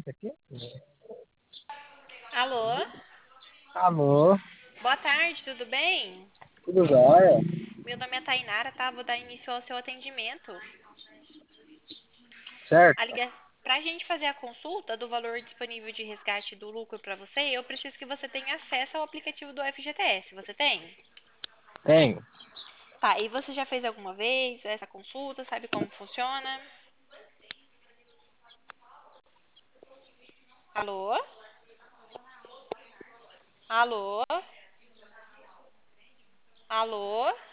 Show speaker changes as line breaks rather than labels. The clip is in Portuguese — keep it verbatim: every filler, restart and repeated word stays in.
aqui.
Alô?
Alô,
Boa tarde, tudo bem?
tudo jóia?
Meu nome é Tainara, tá? Vou dar início ao seu atendimento. A
Certo?
liga... Pra gente fazer a consulta do valor disponível de resgate do lucro para você, eu preciso que você tenha acesso ao aplicativo do F G T S. Você tem?
Tenho.
Tá, e você já fez alguma vez essa consulta? Sabe como funciona? Alô? Alô? Alô?